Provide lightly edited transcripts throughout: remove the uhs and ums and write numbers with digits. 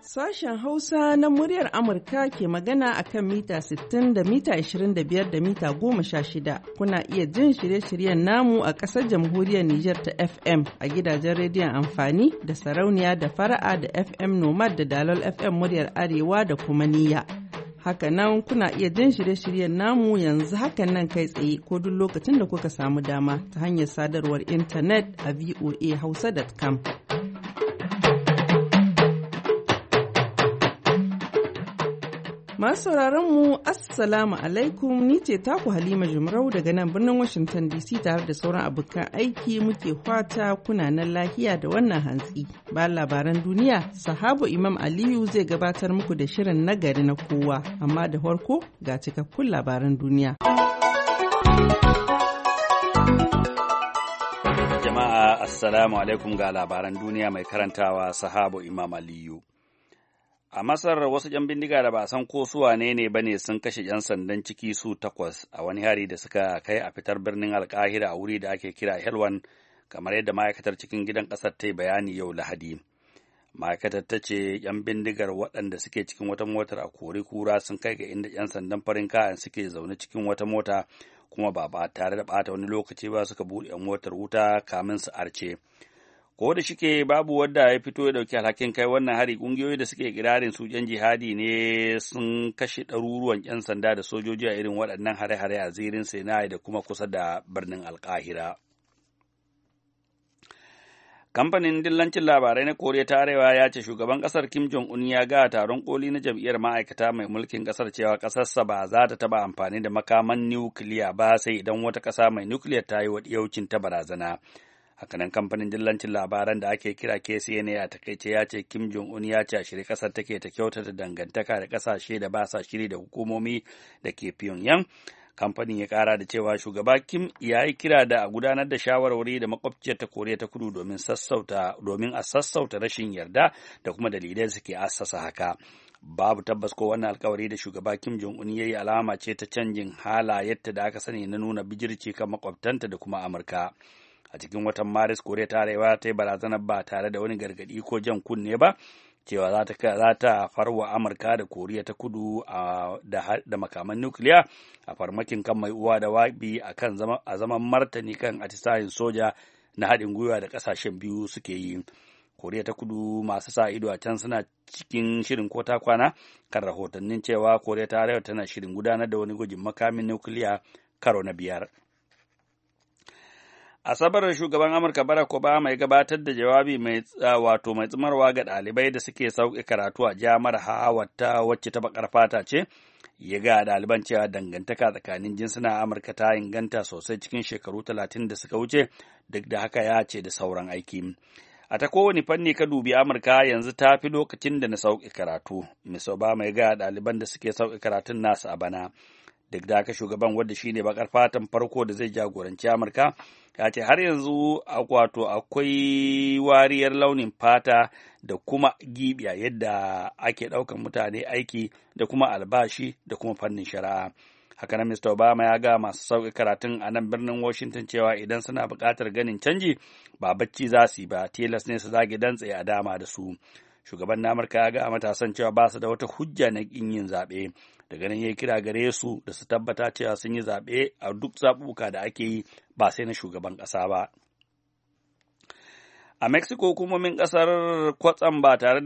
Sashen Hausa na muryar Amurka ke magana a kan mita 60 da mita 25 da mita 16. Kuna iya jin shirye-shiryen namu a ƙasar jamhuriyar Nijar ta FM a gidajen rediyon amfani da sarauniya da fara'a da FM Nomad da Dalol FM muryar Arewa da kuma niyya. Hakanan kuna iya jin shirye-shiryen namu yanzu hakan nan kai tsaye ko duk lokacin da kuka samu dama ta hanyar sadarwar intanet a voahausa.com. Masu sauraron mu Assalamu alaikum, ni ce taku Halima Jumrau daga nan birnin Washington DC tare da sauran abokan aiki muke fata kuna nan lahiya da wannan hantsi. Bayan labaran duniya, Sahabu Imam Aliyu zai gabatar muku da shirin nagari na kowa, amma da farko ga cikakkun labaran duniya. Jama'a Assalamu alaikum ga labaran duniya mai karantawa Sahabu Imam Aliyu. A Masar wasu ‘yan bindiga da ba san ko su wane ne ba ne sun kashe ‘yan sandan ciki su 8 a wani hari da suka kai a fitar birnin Alkahira a wuri da ake kira Helwan, kamar yadda ma'aikatar cikin gidan ƙasar ta yi bayani yau Lahadi. Ma'aikatar ta ce ‘yan bindigar waɗanda suke cikin wata motar a kori kura sun kai ga inda ‘yan sandan farin kayan suke zaune cikin wata mota kuma ba tare da ɓata wani lokaci ba suka buɗe motar wuta kamin su arce. Ko da shike babu wadda ya fito ya dauki alhakin kai wannan hari, kungiyoyi da suke kirarin su yan jihadi ne sun kashe ɗaruruwan yan sanda da sojoji a irin waɗannan hare-hare a zirin Sinai da kuma kusa da birnin Alkahira. Kamfanin dillancin labarai na Koriya ta Arewa ya ce shugaban ƙasar Kim Jong-un ya ga taron koli na jam'iyyar ma'aikata mai mulkin ƙasar cewa ƙasarsa ba za ta taɓa amfani da makaman nukiliya ba sai idan wata ƙasa mai nukiliya ta yi wa ɗiyaucin ta barazana. Hakanan kamfanin dillancin labaran da ake kira KCNA a takaice ya ce Kim Jong-un ya ce a shirye kasar take ta kyautata dangantaka da kasashe da ba sa shiri da hukumomi da ke Pyongyang. Kamfanin ya kara da cewa shugaba Kim ya yi kira da a gudanar da shawarwari da makwabciyar ta Koriya ta Kudu domin a sassauta rashin yarda da kuma dalilai suke assasa haka. Babu tabbas ko wannan alkawari da shugaba Kim Jong-un ya yi alama ce ta canjin halayyarta da aka sani na nuna bijirci kan makwabtanta da kuma Amurka. A cikin watan Maris, Koriya ta Arewa ta yi barazanar ba tare da wani gargaɗi ko jan kunne ba, cewa za ta farwa Amurka da Koriya ta Kudu da makaman nukiliya a farmakin kan mai uwa da wabi a zaman martani kan atisayin soja na haɗin gwiwa da ƙasashen biyu suke yi. Koriya ta Kudu masu sa ido a can suna cikin shirin ko ta kwana kan rahotannin cewa Koriya ta Arewa tana shirin gudanar da wani gwajin makamin nukiliya karo na 5. Asabar shugaban Amurka Barack Obama ya gabatar da jawabi mai tsimarwa ga ɗalibai da suke sauƙi karatu a jami'ar Howard wacce ta baƙar fata ce, ya ga ɗaliban cewa dangantaka tsakanin jinsuna Amurka ta inganta sosai cikin shekaru 30 da suka wuce, duk da haka ya ce da sauran aiki. A ta kowane fanni ka dubi Amurka yanzu ta fi lokacin da na sauƙi karatu. Mr. Obama ya ga ɗaliban da suke sauƙi karatun nasu a bana. Duk da haka shugaban wadda shi ne bakar fatan farko da zai jagoranci Amurka ya ce har yanzu akwai wariyar launin fata da kuma gibiya yadda ake ɗaukan mutane aiki da kuma albashi da kuma fannin shari'a. Haka nan Mr. Obama ya ga masu sauƙi karatun a nan birnin Washington cewa idan suna buƙatar ganin canji ba bacci za su yi ba, tilas ne su zage dantse a dama da su. Shugaban na Amurka ya ga matasan cewa ba su da wata hujja na ƙin yin zaɓe. Daga nan ya kira gare su da su tabbata cewa sun yi zaɓe a duk zaɓuɓɓuka da ake yi ba sai na shugaban ƙasa ba. A Mexico hukumomin ƙasar kwatsam ba tare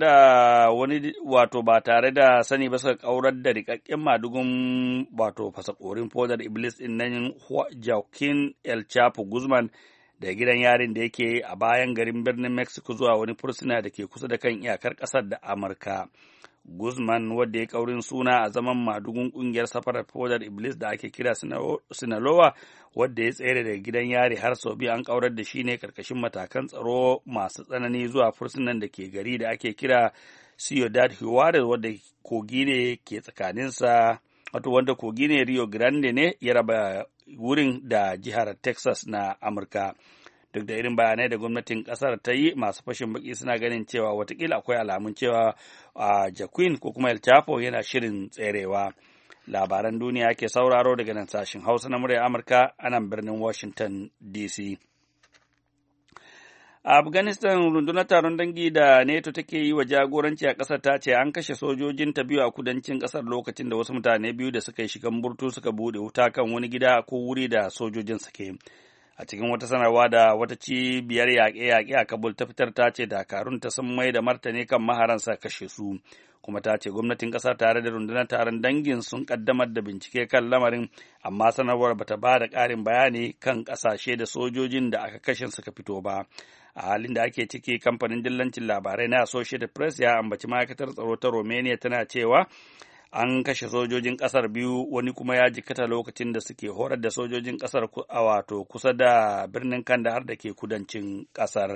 da sani ba suka ƙaurar da rikakken madugun fasakorin fodar Iblis ɗin nan Joaquin El Chapo Guzman da gidan yarin da yake a bayan garin birnin Mexico zuwa wani fursuna da ke kusa da kan iyakar ƙasar da Amurka. Guzman, wadda ya kaurin suna a zaman madugun ƙungiyar safarar fodar Iblis da ake kira Sinaloa, wadda ya tsere daga gidan yari har sau biyu an kaurar da shi ne karkashin matakan tsaro masu tsanani zuwa fursunan da ke gari da ake kira Ciudad Juarez, wadda kogi ne ke tsakaninsa, wanda kogi ne Rio Grande ne ya raba wurin da jihar Texas na Amurka. Duk da irin bayanai da gwamnatin kasar ta yi, masu fashin baki suna ganin cewa watakila akwai alamun cewa Joaquin ko kuma El Chapo yana shirin tserewa. Labaran duniya ke sauraro daga nan sashin Hausa na murya Amurka a nan birnin Washington DC. A Afghanistan, rundunar taron dangi da NATO take yi wa jagoranci a ƙasar ta ce an kashe sojojin ta biyu a kudancin ƙasar lokacin da wasu mutane biyu da suka yi shigan burtu suka buɗe wuta kan wani gida ko wuri da sojojin suke. A cikin wata sanarwa da wata cibiyar yaƙe-yaƙe a Kabul ta fitar ta ce dakarun ta sun mai da martani kan maharansa kashe su, kuma ta ce gwamnatin ƙasar tare da rundunar taron dangin sun ƙaddamar da bincike kan lamarin, amma sanarwar bata ba da ƙarin bayani kan ƙasashe da sojojin da aka kashe suka fito ba. A halin da ake ciki, kamfanin dillancin labarai na Associated Press ya ambaci ma'aikatar tsaro ta Romania tana cewa an kashe sojojin ƙasar biyu, wani kuma ya jikkata lokacin da suke horar da sojojin ƙasar a wato kusa da birnin Kandahar da ke kudancin ƙasar.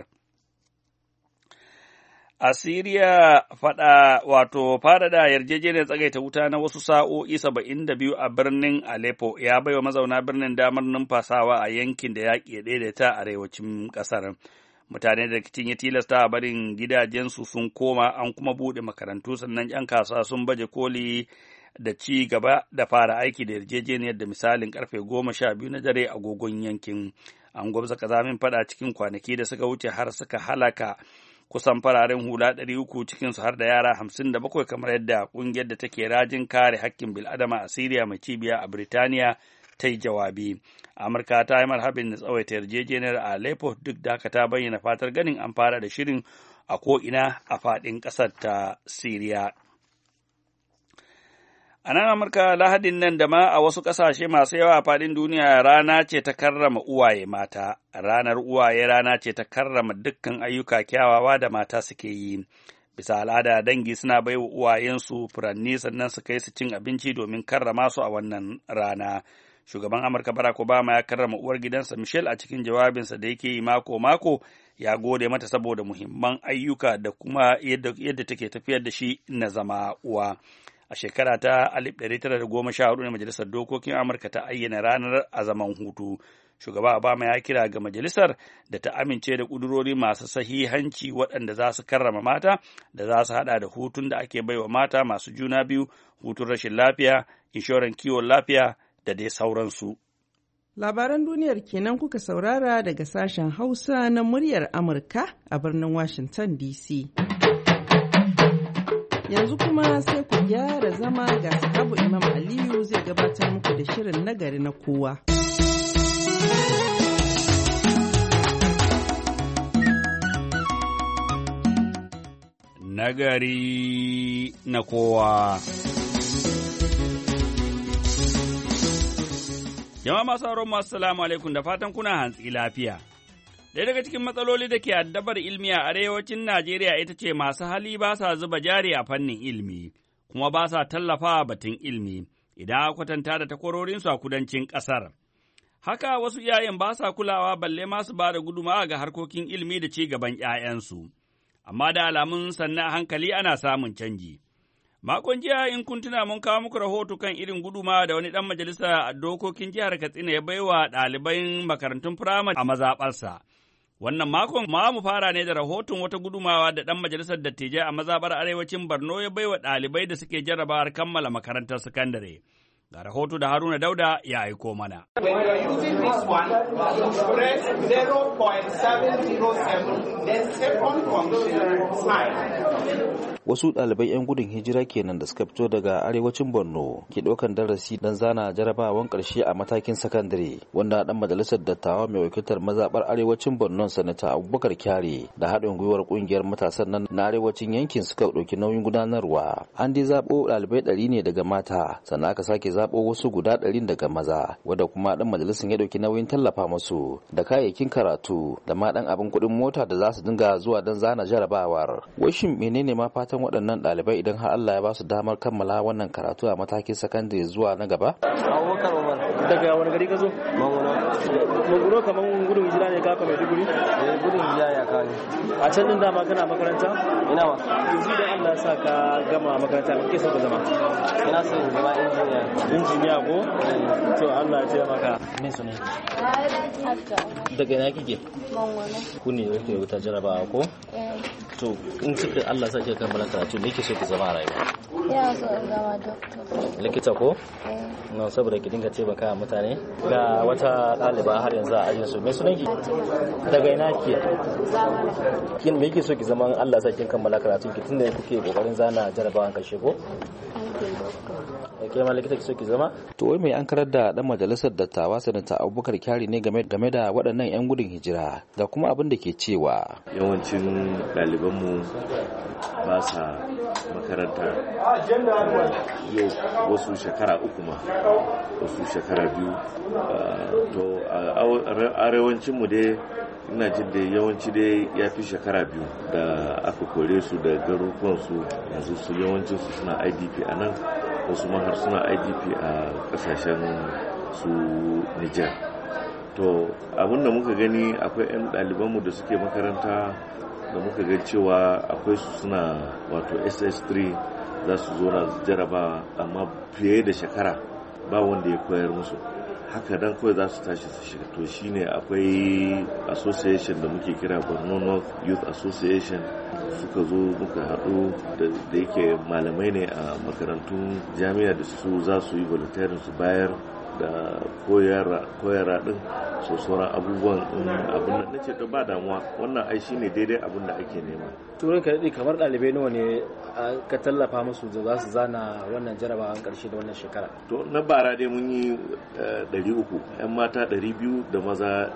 A Siriya faɗaɗa yarjejeniyar tsagaita wuta na wasu sa'o'i 72 a birnin Aleppo ya baiwa mazauna birnin damar numfasawa a yankin da yaƙi ya daidaita a arewacin ƙasar. Mutane da rikicin ya tilasta a barin gidajensu sun koma, an kuma buɗe makarantu, sannan 'yan kasuwa sun baje koli da ci gaba da fara aiki da yarjejeniyar da misalin karfe 12 na dare agogon yankin. An gwabza kazamin fada cikin kwanaki da suka wuce har suka halaka kusan fararen hula 300, cikinsu har da yara 57, kamar yadda ƙungiyar da take rajin kare hakkin bil'adama a Siriya mai cibiya a Birtaniya ta yi jawabi. Amurka ta yi marhabin da tsawaita yarjejeniyar a Aleppo, duk da haka ta bayyana fatar ganin an fara da shirin a ko'ina a faɗin ƙasar ta Siriya. A nan Amurka, Lahadin nan da ma a wasu ƙasashe masu yawa a faɗin duniya, rana ce ta karrama uwaye mata. Ranar uwaye rana ce ta karrama dukkan ayyuka kyawawa da mata suke yi. Bisa al'ada, dangi suna bai wa uwayensu furanni, sannan su kai su cin abinci domin karrama su a wannan rana. Shugaban Amurka Barack Obama ya karrama uwar gidansa Michelle a cikin jawabinsa da yake yi mako-mako, ya gode mata saboda muhimman ayyuka da kuma yadda take tafiyar da shi na zama uwa. A shekara ta 1914 ne Majalisar Dokokin Amurka ta ayyana ranar a zaman hutu. Shugaba Obama ya kira ga majalisar da ta amince da ƙudurori masu sahihanci waɗanda za su karrama mata, da za su haɗa da hutun da ake baiwa mata masu juna biyu, hutun rashin lafiya, inshoran kiwon lafiya da dai sauransu. Labaran duniyar kenan kuka saurara daga sashen Hausa na muryar Amurka a birnin Washington DC. Yanzu kuma sai ku gyara zama ga sahabu Imam Aliyu zai gabatar muku da shirin nagari na kowa. Nagari na kowa. Jama'a masu sauran masu salamu alaikum, da fatan kuna hantsi lafiya. Ɗaya daga cikin matsaloli da ke addabar ilmi a arewacin Najeriya ita ce masu hali ba sa zuba jari a fannin ilmi, kuma ba sa tallafa batun ilmi, idan aka kwatanta da takwarorinsu a kudancin ƙasar. Haka wasu iyayen ba sa kulawa balle masu ba da gudumawa ga harkokin ilmi da ci gaban ‘ya'yansu, amma da alamun sannan a hankali ana samun canji. Makon jiya in kun tuna mun kawo muku rahoto kan irin guduma da wani ɗan majalisa a dokokin jihar Katsina ya baiwa ɗaliban makarantun firamare a mazaɓarsa. Wannan makon ma mu fara ne da rahoton wata gudumawa da ɗan majalisar dattijai a mazaɓar arewacin Borno ya baiwa ɗalibai da suke jarrabawar kammala makarantar sakandare. Ga rahoto da Haruna Dauda ya aiko mana. When you are using this one, press 0.707, then second function, smile. Wasu ɗalibai 'yan gudun hijira kenan da suka fito daga arewacin Borno ke ɗaukan darasi don zana jarabawan ƙarshe a matakin sakandare, wanda ɗan majalisar dattawa mai wakiltar mazaɓar arewacin Borno Sanata Abubakar Kyare da haɗin gwiwar ƙungiyar matasan nan na arewacin yankin suka ɗauki nauyin gudanarwa. An dai zaɓo ɗalibai 100 ne daga mata, sannan aka sake zaɓo wasu guda 100 daga maza, wanda kuma ɗan majalisar ya ɗauki nauyin tallafa musu da kayayyakin karatu da ma ɗan abin kuɗin mota da za su dinga zuwa don zana jarabawar. Washin menene ma fatan waɗannan ɗalibai idan har Allah ya ba su damar kammala wannan karatu a matakin sakandare zuwa na gaba? Abubakar Umar. Daga wani gari ka zo? Manguno kaman gudun hijira ne kaka Maiduguri? Gudun hijira ya kawo. A can din dama kana makaranta? Ina ma. Yanzu idan Allah ya sa ka gama makaranta me kake so ka zama? Ina so in zama injiniya. Injiniya ko? To Allah ya taimaka. Me su ne? Daga ina kike? Manguno. Ku ne kuke wuta jarabawa ko? To in kika Allah sa kika kammala karatu me kike so ki zama a rayuwa? Ina so in zama doctor. Likita ko? Na saboda ki dinga taimaka mutane. Ga wata ɗaliba har yanzu a ajin su. Me sunan ki? Daga ina ke? Kin me yake so ki zama Allah sa kin kammala karatun ki tunda kuke kokarin zana jarabawan karshe ko? Ke ma likita ki so ki zama? To wai mai an karar da dan majalisar dattawa sanata Abubakar Kyari ne game da waɗannan 'yan gudun hijira da kuma abin da ke cewa yawancin ɗalibanmu ba sa makaranta yau wasu shekara 3 ma wasu shekara 2 to a arewancinmu dai ina jin da yawanci dai ya fi shekara 2 da aka kore su da garuruwansu yanzu su yawancinsu suna idp a nan wasu ma har suna idp a kasashen su Nijar. To abin da muka gani akwai 'yan ɗalibanmu da suke makaranta da muka ga cewa akwai su suna wato SS3 za su zo na jaraba amma fiye da shekara ba wanda ya koyar musu haka dan kawai za su tashi su shiga. To shine akwai association da muke kira Borno North Youth Association suka zo muka haɗu da yake malamai ne a makarantun jami'a da su za su yi volunteering su bayar da koyara din so sauran abubuwan abin da nace to ba damuwa wannan ai shine daidai abin da ake nema. Turan ka dade kamar dalibai nawa ne ka tallafa musu da za su zana wannan jarabawan karshe da wannan shekara? To na bara dai mun yi 300 yan mata 200 da maza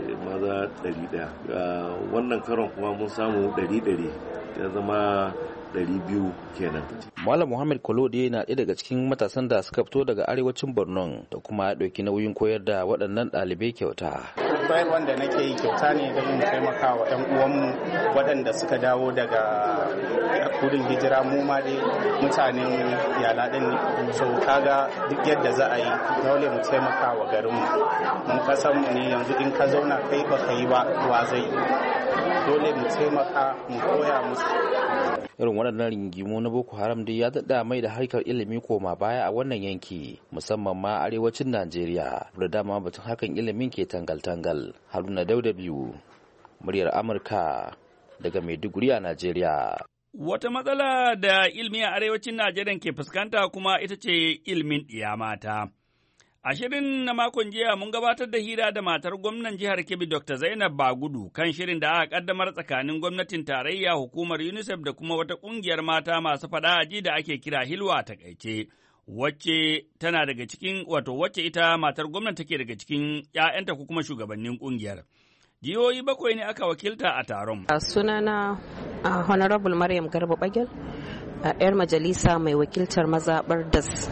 100 wannan karon kuma mun samu 100 ya zama 200 kenan. Malam Muhammad Kolode na ɗaya daga cikin matasan da suka fito daga arewacin Borno da kuma ya ɗauki nauyin koyar da waɗannan ɗalibai kyauta. Koyar wanda nake yi kyauta ne don mu taimaka wa 'yan uwanmu waɗanda suka dawo daga gudun hijira mu ma dai mutanen yala ɗin ne. So kaga duk yadda za a yi dole mu taimaka wa garinmu. Mun kasan mu ne yanzu in ka zauna kai ba ka yi ba wa zai dole mu taimaka mu koya musu. Irin waɗannan rigimu na Boko Haram dai ya daɗa mai da harkar ilimi koma baya a wannan yanki musamman ma arewacin Najeriya da dama batun hakan ilimin ke tangal-tangal. Haruna Dauda biyu muryar Amurka daga Maiduguri a Najeriya. Wata matsala da ilimi a arewacin Najeriya ke fuskanta kuma ita ce ilimin ɗiya mata. A shirin na makon jiya mun gabatar da hira da matar gwamnan jihar Kebbi Dr. Zainab Bagudu kan shirin da aka kaddamar tsakanin gwamnatin tarayya, hukumar UNICEF da kuma wata ƙungiyar mata masu faɗa aji da ake kira Hilwa a takaice, wacce tana daga cikin wacce ita matar gwamnan take daga cikin ‘ya'yanta ko kuma shugabannin ƙungiyar. Jihohi 7 ne aka wakilta a taron. Sunana Honorable Maryam Garba Bagel, 'yar majalisa mai wakiltar mazaɓar DAS.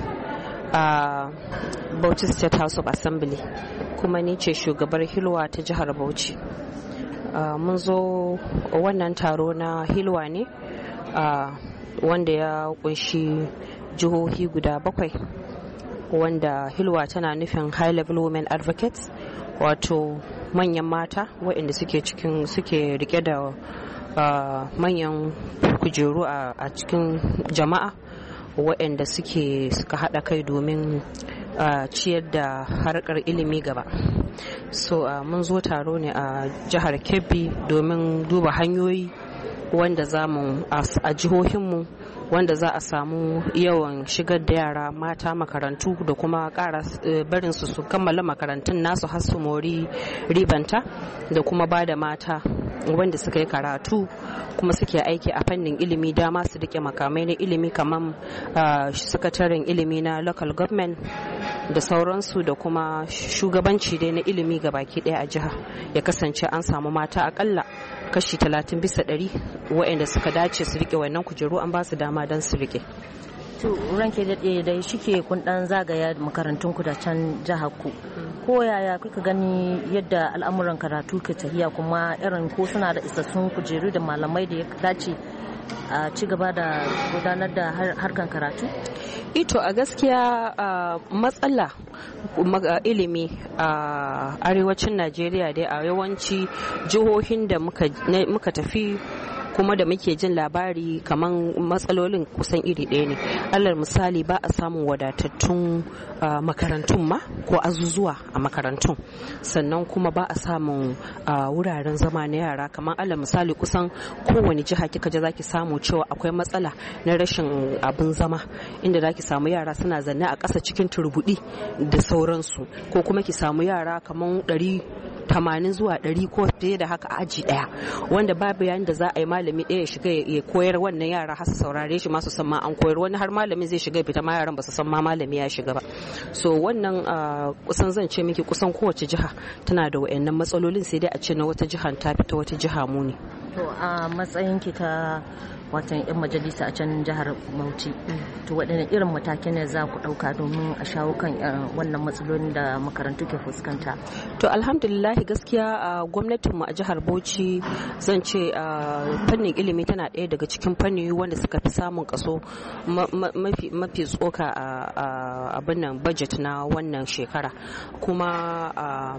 Bauchi State House of Assembly, kuma ni ce shugabar Hilwa ta jihar Bauchi. Mun zo wannan taro na Hilwa ne wanda ya kunshi jihohi guda 7, wanda Hilwa tana nufin High Level Women Advocates, wato manyan mata waɗanda suke rike da manyan kujeru a cikin jama'a, waɗanda suka haɗa kai domin ciyar da harkar ilimi gaba. So mun zo taro ne a jihar Kebbi domin duba hanyoyi wanda a jihohinmu wanda za a samu yawan shigar da yara mata makarantu da kuma ƙara barin su kammala makarantun nasu har su mori ribanta, da kuma ba da mata wanda suka yi karatu kuma suke aiki a fannin ilimi dama su rike makamai na ilimi kamar sakataren ilimi na local government da sauransu, da kuma shugabanci dai na ilimi ga baki daya a jiha, ya kasance an samu mata akalla kashi 30% waɗanda suka dace su rike wannan kujeru an ba su dama don su rike. To ranke daɗe dai shike kun ɗan zagaya makarantun ku da can jihar ku, ko yaya kuka gani yadda al'amuran karatu ke tafiya, kuma irin ko suna da isassun kujeru da malamai da ya dace a ci gaba da gudanar da harkan karatu? Ito a gaskiya matsala ilimi a arewacin Najeriya dai a yawanci jihohin da muka tafi kuma da muke jin labari kaman matsalolin kusan iri ɗaya ne. Alal misali ba a samun wadatattun makarantun ma ko azuzuwa a makarantun, sannan kuma ba a samun wuraren zama na yara. Kamar alal misali kusan kowane jiha kika je zaki samu cewa akwai matsala na rashin abin zama, inda zaki samu yara suna zanne a ƙasa cikin turbuɗi da sauransu, ko kuma ki samu yara kamar 80 zuwa 100 ko fiye da haka aji daya, wanda babu yayin da za a yi malami ɗaya ya shiga ya koyar wannan yara har su saurare shi ma su san ma an koyar, wani har malami zai shiga fita ma yaran ba su san ma malami ya shiga ba. So wannan kusan zan ce miki kusan kowace jiha tana da wayannan matsalolin, sai dai a ce na wata jiha ta fita wata jiha muni. To a matsayin ki ta watan 'yan majalisa a can jihar Bauchi, to waɗanne irin matakin ne za ku ɗauka domin a shawo kan wannan matsalolin da makarantu ke fuskanta? To alhamdulillahi gaskiya gwamnatinmu a jihar Bauchi zan ce fannin ilimi tana ɗaya daga cikin fanni wanda suka fi samun kaso mafi tsoka a abin nan budget na wannan shekara, kuma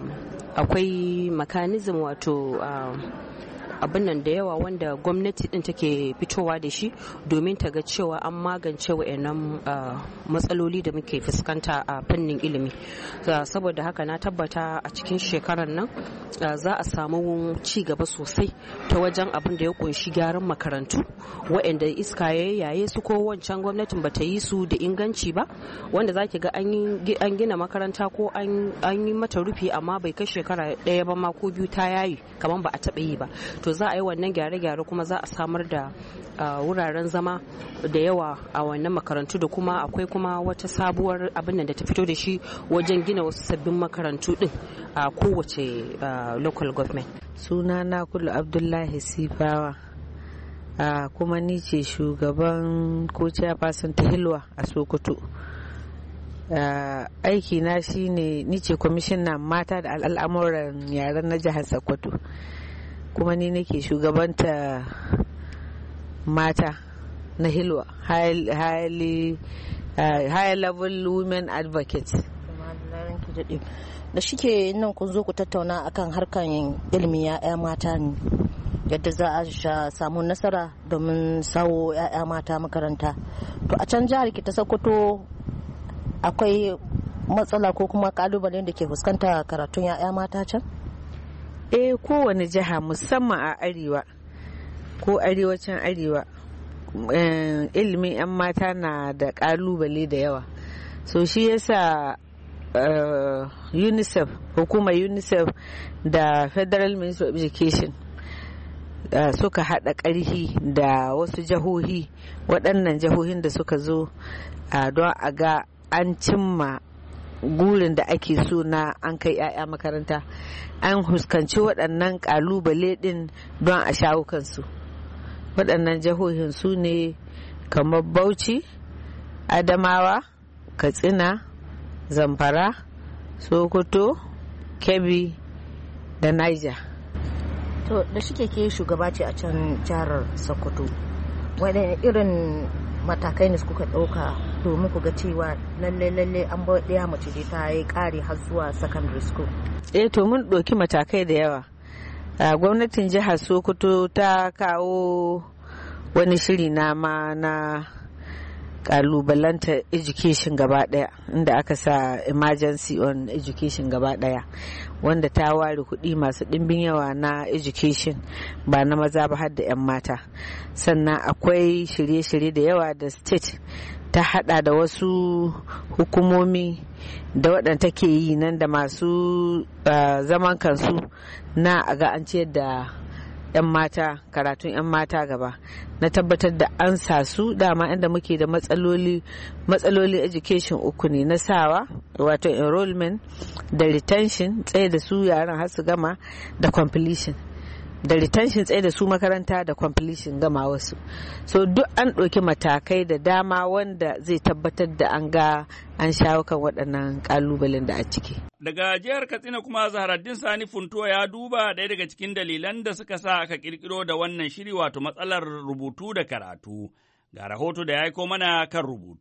akwai mechanism wato abin nan da yawa wanda gwamnati din take fitowa da shi domin ta ga cewa an magance wa'annan matsaloli da muke fuskanta a fannin ilimi. Saboda haka na tabbata a cikin shekarar nan za a samu ci gaba sosai ta wajen abin da ya kunshi gyaran makarantu wa'anda iska ya yaye su ko wancan gwamnatin bata yi su da inganci ba, wanda zaki ga an gina makaranta ko an yi mata rufi amma bai kai shekara ɗaya ba ma ko biyu ta yayi kamar ba a taɓa yi ba. To za a yi wannan gyare-gyare kuma za a samar da wuraren zama da yawa a wannan makarantu, da kuma akwai kuma wata sabuwar abin da ta fito da shi wajen gina wasu sabbin makarantu din a kowace local government. Sunana Kulu Abdullahi Sifawa, kuma ni ce shugaban ko chairperson ta Hilwa a Sokoto. Aiki na shine ni ce kwamishinan mata da al'amuran yaren na jihar Sokoto, kuma ni nake shugabanta mata na Hilwa, high level women advocates. Da shike nan kun zo ku tattauna akan harkan ilimin ya'ya mata ne, yadda za a samu nasara domin sawo ya'ya mata makaranta. To a can jihar ki ta Sokoto akwai matsala ko kuma kalubalen da ke fuskanta karatun ya'ya mata can? Kowane jiha musamman a arewa ko arewacin arewa ilimin 'yan mata na da kalubale da yawa. So shi yasa UNICEF, hukumar UNICEF da Federal Ministry of Education suka haɗa ƙarfi da wasu jihohi, waɗannan jihohin da suka zo don a ga an cimma gurin da ake so na an kai 'ya'ya makaranta, an huskanci waɗannan ƙalubale ɗin don a shawo kansu. Waɗannan jihohin su ne kamar Bauchi, Adamawa, Katsina, Zamfara, Sokoto, Kebbi da Niger. To da shike ke shugaba ce a can jihar Sokoto, wani irin matakai ne kuka ɗauka domin ku ga cewa lalle an bar ɗaya mace da ta yi ƙari har zuwa secondary school? To mun ɗauki matakai da yawa. Gwamnatin jihar Sokoto ta kawo wani shiri na kalubalanta education gaba daya, inda aka sa emergency on education gaba daya, wanda ta ware kuɗi masu ɗimbin yawa na education ba na maza ba har da 'yan mata. Sannan akwai shirye-shirye da yawa da state ta hada da wasu hukumomi da waɗanda take yi nan da masu zaman kansu na a ga an ciyar da 'yan mata, karatun 'yan mata gaba, na tabbatar da an sa su. Dama inda muke da matsaloli education uku ne na sawa, wato enrollment da retention, tsaye da su yaran har su gama, da completion. Da retention tsaye da su makaranta, da completion gama wasu. So duk an ɗauki matakai da dama wanda zai tabbatar da an ga an shawo kan waɗannan ƙalubalen da a ciki. Daga jihar Katsina kuma Zaharaddin Sani Funtuwa ya duba ɗaya daga cikin dalilan da suka sa aka ƙirƙiro da wannan shiri, wato matsalar rubutu da karatu. Ga rahoto da ya aiko mana kan rubutu.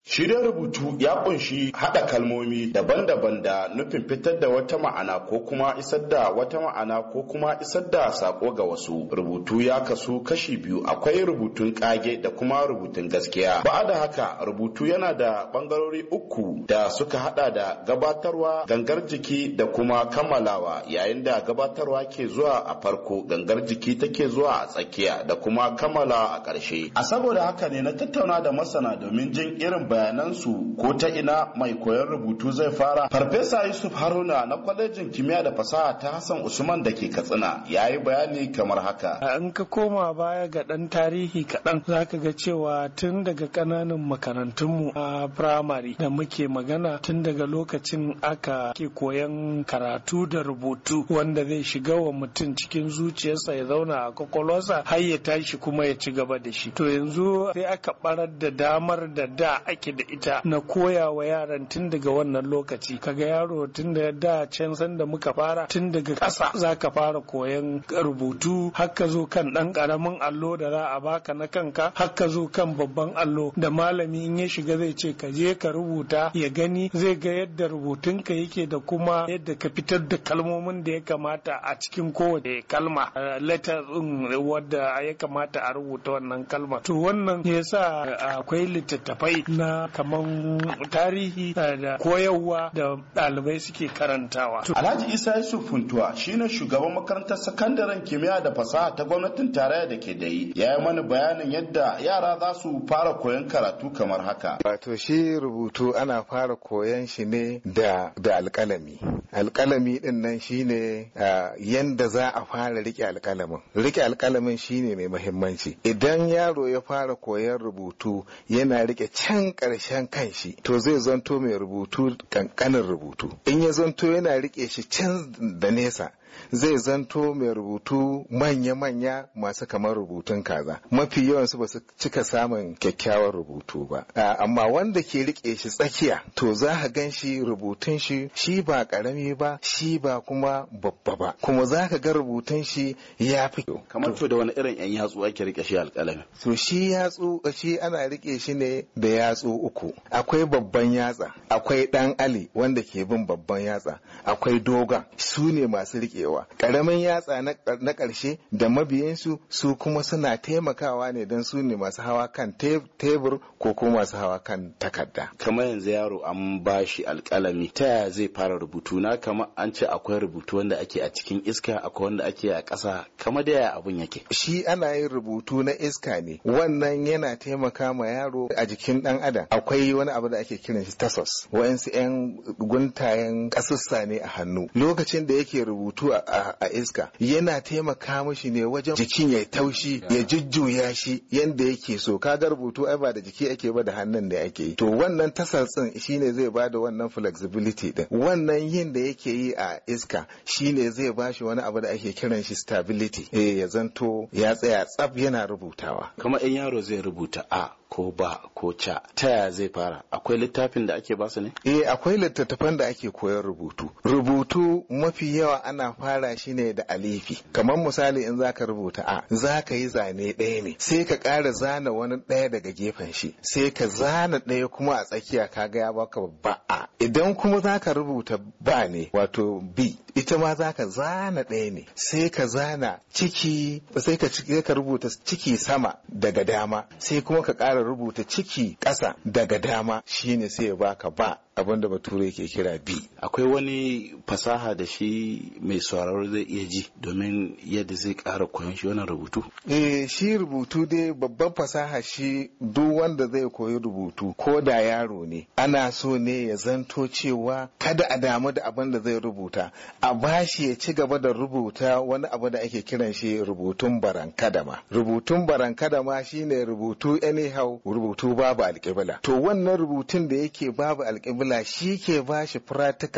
Shirya rubutu ya kunshi haɗa kalmomi daban-daban da nufin fitar da wata ma'ana ko kuma isar da wata ma'ana ko kuma isar da sako ga wasu. Rubutu ya kasu kashi biyu, akwai rubutun ƙage da kuma rubutun gaskiya. Ba da haka rubutu yana da ɓangarori uku da suka haɗa da gabatarwa, gangar jiki da kuma kammalawa. Yayin da gabatarwa ke zuwa a farko, gangar jiki take zuwa a tsakiya da kuma kammalawa a ƙarshe. A saboda haka ne na tattauna da masana domin jin irin bayanansu ko ta ina mai koyon rubutu zai fara. Farfesa Yusuf Haruna na kwalejin kimiyya da fasaha ta Hassan Usman da ke Katsina ya yi bayani kamar haka. In ka koma baya ga ɗan tarihi kaɗan za ka ga cewa tun daga ƙananan makarantunmu a firamare da muke magana, tun daga lokacin aka ke koyon karatu da rubutu wanda zai shiga wa mutum cikin zuciyarsa ya zauna a kwakwalwarsa har ya tashi kuma ya ci gaba da shi. To yanzu sai aka barar da damar da ake da ita na koya wa yaran tun daga wannan lokaci. Kaga yaro tun da can san da muka fara tun daga ƙasa zaka fara koyan rubutu, haka zo kan ɗan ƙaramin allo da za a baka na kanka, haka zo kan babban allo da malami in ya shiga zai ce ka je ka rubuta, ya gani zai ga yadda rubutunka yake da kuma yadda ka fitar da kalmomin da ya kamata a cikin kowace kalma, letter din wadda ya kamata a rubuta wannan kalma. To wannan yasa akwai littattafai na kaman tarihi da koyarwa da ɗalibai suke karantawa. Alhaji Isa Yusuf Funtuwa shine shugaban makarantar sakandaren kimiyya da fasaha ta gwamnatin tarayya da ke Dayi. Ya yi mana bayanin yadda yara za su fara koyon karatu kamar haka. Wato shi rubutu ana fara koyon shi ne da alƙalami. Alƙalami din nan shine yanda za a fara rike alƙalamin. Rike alƙalamin shine mai muhimmanci. Idan yaro ya fara koyon rubutu yana rike can ƙarshen kanshi, to zai zanto mai rubutu kankanin rubutu. In ya zanto yana rike shi can da nesa, zai zanto mai rubutu manya-manya masu kamar rubutun kaza. Mafi yawansu ba su cika samun kyakkyawan rubutu ba. Amma wanda ke rike shi tsakiya, to za ka gan shi rubutun shi ba karami ba, shi ba kuma babba ba. Kuma za ka ga rubutun shi ya fi. Kamar to da wani irin yan yatsu ake rike shi alƙalami? So shi ana rike shi ne da yatsu uku. Akwai babban yatsa, akwai ɗan ali wanda ke bin babban yatsa, akwai dogon. Su ne masu rikewa. Ƙaramin yatsa na ƙarshe da mabiyansu su kuma suna taimakawa ne don su ne masu hawa kan tebur ko kuma masu hawa kan takarda. Kamar yanzu yaro an ba shi alƙalami, ta yaya zai fara rubutu? Na kama an ce akwai rubutu wanda ake a cikin iska, akwai wanda ake a ƙasa, kamar da yaya abun yake? Shi ana yin rubutu na iska ne, wannan yana taimaka ma yaro a jikin ɗan adam. Akwai wani abu da ake kiran shi tasos, wa'ansu 'yan guntayen ƙasussa ne a hannu. Lokacin da yake rubutu a iska yana taimaka mashi ne wajen jikin ya taushi, ya jujjuya shi yanda yake so. Kaga rubutu ai ba da jiki ake ba, da hannun da ake yi. To wannan tasatsin shine zai bada wannan flexibility din. Wannan yin da yake yi a iska shine zai bashi wani abu da ake kiran shi stability. Ya zanto ya tsaya tsaf yana rubutawa. Kamar in yaro zai rubuta a ko ba ko ca, ta yaya zai fara? Akwai littafin da ake basu ne? Akwai littattafan da ake koyar rubutu. Rubutu mafi yawa ana fara shi ne da alifi. Kamar misali in zaka rubuta a, zaka yi zane ɗaya ne, sai ka ƙara zana wani ɗaya daga gefen shi, sai ka zana ɗaya kuma a tsakiya, kaga ya baka babba a. Idan kuma zaka rubuta ba ne, wato b, ita ma zaka zana ɗaya ne, sai ka zana ciki, sai ka rubuta ciki sama daga dama, sai kuma ka ƙara rubuta ciki ƙasa daga dama, shine sai ya baka ba, abinda bature ke kira B. Akwai wani fasaha da shi mai sauraro zai iya ji domin yadda zai ƙara koyon shi wannan rubutu? Shi rubutu dai babban fasaha shi duk wanda zai koyi rubutu ko da yaro ne, ana so ne ya zanto cewa kada a damu da abin da zai rubuta, a bashi ya ci gaba da rubuta wani abu da ake kiran shi rubutun barankadama. Rubutun barankadama shine rubutu anyhow, rubutu babu alƙibla. To wannan rubutun da yake babu alƙibla shi ke ba shi practical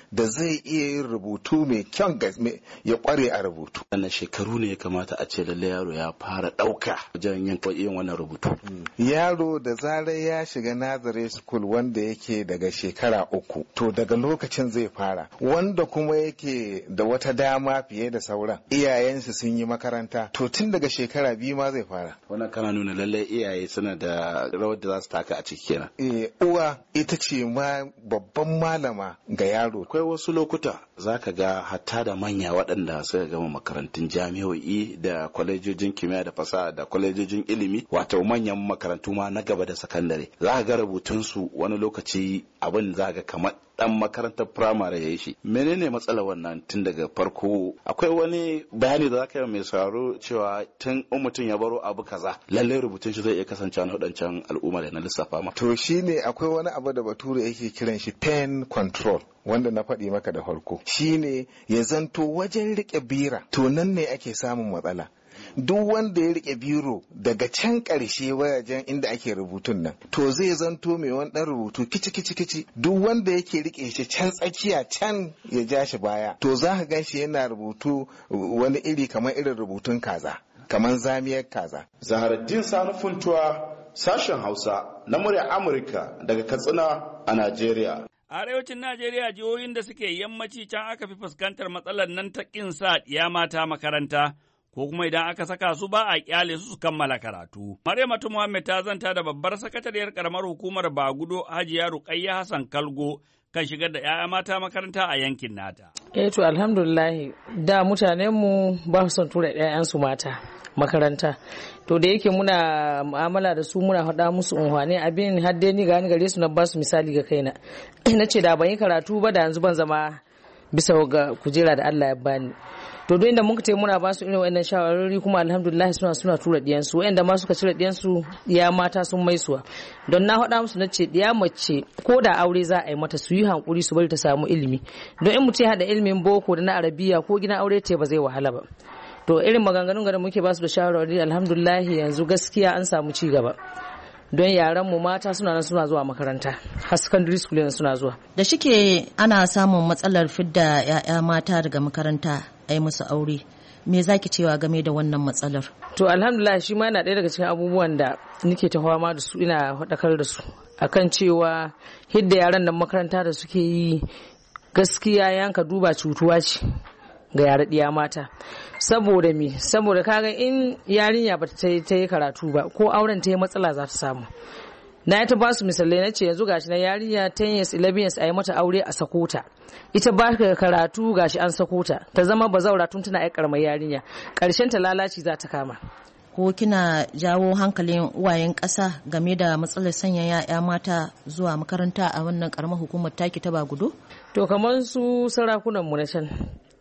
da zai iya yin rubutu mai kyan ya kware a rubutu. Wannan shekaru ne ya kamata a ce lalle yaro ya fara ɗauka wajen yin wannan rubutu. Yaro da zarar ya shiga nursery school wanda yake daga shekara 3 to daga lokacin zai fara, wanda kuma yake da wata dama fiye da sauran iyayensu sun yi makaranta to tun daga shekara 2 ma zai fara. Wannan kana nuna lalle iyaye suna da rawar da za su taka a ciki kenan. Uwa ita ce ma babban malama ga yaro. Akwai wasu lokuta zaka ga hatta da manya waɗanda suka gama makarantun jami'o'i da kwalejojin kimiyya da fasaha da kwalejojin ilimi, wato manyan makarantu ma na gaba da sakandare, za ka ga rubutunsu wani lokaci abin za ga kamar dan makarantar firamare ya yi shi. Menene matsalar wannan tun daga farko? Akwai wani bayani da zaka yi mai sauraro cewa tun mutum ya baro abu kaza lalle rubutun shi zai iya kasancewa na wadancan al'umma da na lissafa ma. To shine akwai wani abu da Bature yake kiran shi pen control, wanda na faɗi maka da farko. Shine ya zanto wajen rike bira, to nan ne ake samun matsala. Duk wanda ya rike biro daga can ƙarshe wajen inda ake rubutun nan to zai zanto mai wani ɗan rubutu kici. Duk wanda yake rike shi can tsakiya can ya ja shi baya to za ka gan shi yana rubutu wani iri kamar irin rubutun kaza, kamar zamiyar kaza. Zaharaddin Sani Funtuwa, sashen Hausa na murya Amurka daga Katsina a Najeriya. Arewacin Najeriya jihohin da suke yammaci can aka fi fuskantar matsalar nan ta ƙin sa ɗiya mata makaranta, ko kuma idan aka saka su ba a kyale su kammala karatu. Maryamatu Muhammad ta zanta da babbar sakatariyar karamar hukumar Bagudo Hajiya Ruqayya Hassan Kalgo kan shigar da 'ya'ya mata makaranta a yankin nata. To alhamdulillah da mutanen mu ba su son tura 'ya'yansu mata makaranta. To da yake muna mu'amala da su muna faɗa musu unhwane abin har dai ni gare su na ba su misali ga kaina. Na ce da ban yi karatu ba da yanzu ban zama bisa ga kujera da Allah ya bani. To don inda muka ce muna ba su irin wannan shawarwari kuma alhamdulillah suna tura diyansu, wanda ma suka cire diyansu ya mata sun maisuwa. Don na faɗa musu na ce diya mace ko da aure za a yi mata su yi hankuri su bari ta samu ilimi. Don in mutum ya haɗa ilimin boko da na arabiya ko gidan aure ta ba zai wahala ba. To irin maganganun da muke ba su da shawarwari alhamdulillah yanzu gaskiya an samu ci gaba. Don yaran mu mata suna zuwa makaranta, har secondary school suna zuwa. Da shike ana samun matsalar fidda 'ya'ya mata daga makaranta a yi musu aure, me zaki cewa game da wannan matsalar? To alhamdulillah shi ma yana ɗaya daga cikin abubuwan da nake ta fama da su, ina faɗakar da su akan cewa hidda yaran nan makaranta da suke yi gaskiya yanka duba cutuwa ce ga yara ɗiya mata. Saboda me? Saboda kaga in yarinya ba ta yi karatu ba ko auren ta yi matsala za ta samu. Na ta ba su misalai na ce yanzu gashi na yarinya 10 years 11 years a yi mata aure a sako ta. Ita ba ka karatu gashi an sako ta. Ta zama bazaura tun tana ai karamar yarinya. Karshen ta lalaci za ta kama. Ko kina jawo hankalin uwayen ƙasa game da matsalar sanya 'ya'ya mata zuwa makaranta a wannan karamar hukumar taki ta Bagudo? To kamar su sarakunan mu na can.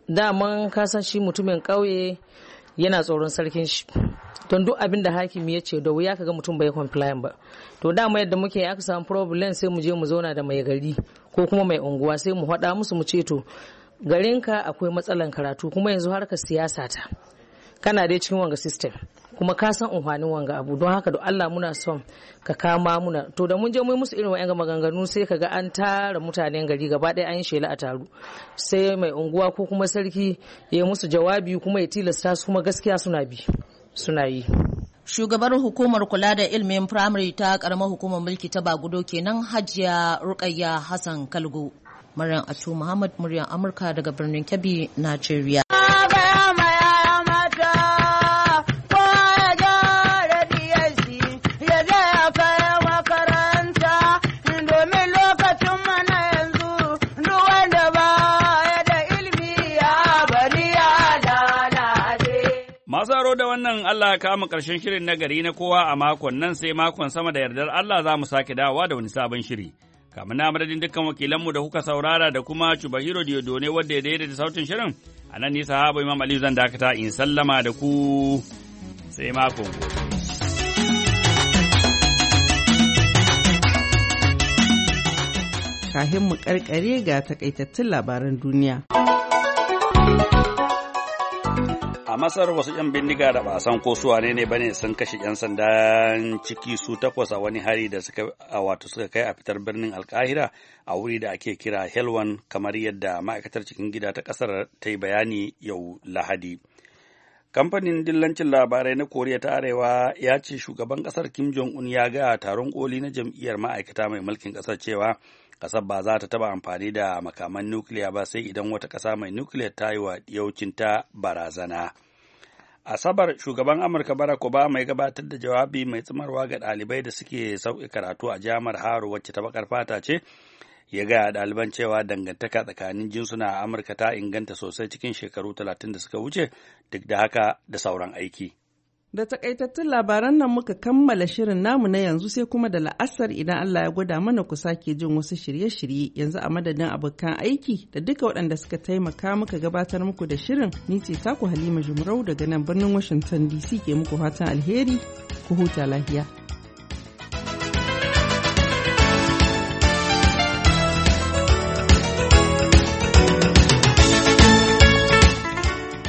Daman kasan shi mutumin ƙauye yana tsoron sarkin shi. Don duk abin da hakimi ya ce da wuya kaga mutum bai compliant ba. To dama yadda muke aka samu problem sai mu je mu zauna da mai gari ko kuma mai unguwa sai mu faɗa musu mu ce to garinka akwai matsalan karatu kuma yanzu harkar siyasa ta. Kana dai cikin wanga system kuma ka san unhwanin wanga abu, don haka da Allah muna son ka kama muna. To da mun je mu musu irin wa'yan maganganu sai kaga an tara mutanen gari gaba ɗaya an yi shela a taru, sai mai unguwa ko kuma sarki ya musu jawabi kuma ya tilasta su, kuma gaskiya suna yi. Shugabar hukumar kula da ilimin firamare ta karamar hukumar mulki ta Bagudo kenan Hajiya Ruqayya Hassan Kalgo. Maryam Atu Muhammad, muryar Amurka daga birnin Kebbi, Najeriya. Da wannan Allah ka mu ƙarshen shirin na gari na kowa a makon nan, sai makon sama da yardar Allah za mu sake dawowa da wani sabon shiri. Kamar na madadin dukkan wakilanmu da kuka saurara da kuma Chubahiro Diodone wadda ya daidaita sautin shirin, a nan ni sahaba Imam Aliyu zan dakata in sallama da ku sai makon gobe. Kahin mu karkare ga takaitattun labaran duniya. A Masar wasu 'yan bindiga da ba san ko su wane ne bane sun kashe 'yan sandan ciki su 8 a wani hari da suka kai a fitar birnin Alkahira a wuri da ake kira Helwan, kamar yadda ma'aikatar cikin gida ta kasar ta yi bayani yau Lahadi. Kamfanin dillancin labarai na Koriya ta Arewa ya ce shugaban kasar Kim Jong-un ya ga taron koli na jam'iyyar ma'aikata mai mulkin kasar cewa kasar ba za ta taba amfani da makaman nukiliya ba sai idan wata kasa mai nukiliya ta yi wa yaucinta barazana. Asabar shugaban Amurka Barack Obama ya gabatar da jawabi mai tsimarwa ga ɗalibai da suke sauƙi karatu a jami'ar Harvard wacce ta bakar fata ce, ya ga ɗaliban cewa dangantaka tsakanin jinsuna a Amurka ta inganta sosai cikin shekaru 30 da suka wuce, duk da haka da sauran aiki. Da takaitattun labaran nan muka kammala shirin namu na yanzu, sai kuma da la'asar idan Allah ya gwada mana ku sake jin wasu shirye-shirye. Yanzu a madadin abokan aiki da duka waɗanda suka taimaka muka gabatar muku da shirin, ni ce taku Halima Jumrau daga nan birnin Washington DC ke muku fatan alheri, ku huta lafiya.